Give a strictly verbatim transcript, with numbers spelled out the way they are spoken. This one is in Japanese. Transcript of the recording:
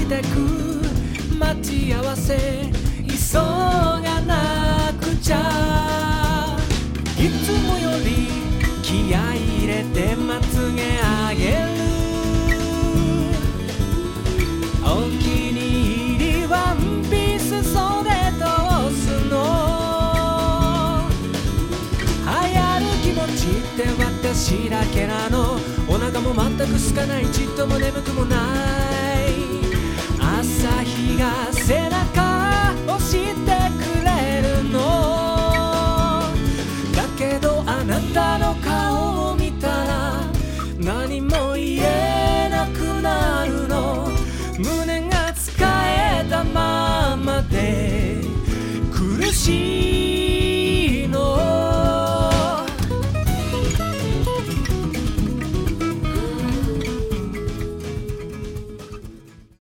してく待ち合わせ急がなくちゃいつもより気合い入れてまつげ上げるお気に入りワンピース袖通すの流行る気持ちって私だけなのお腹も全く空かないちっとも眠くもない